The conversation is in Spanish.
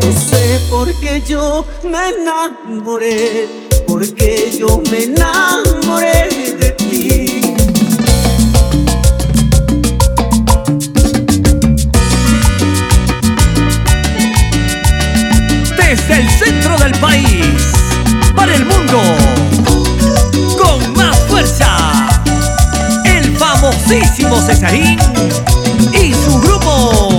No sé por qué yo me enamoré, porque yo me enamoré de ti. Desde el centro del país, para el mundo, con más fuerza, el famosísimo Cesarín y su grupo.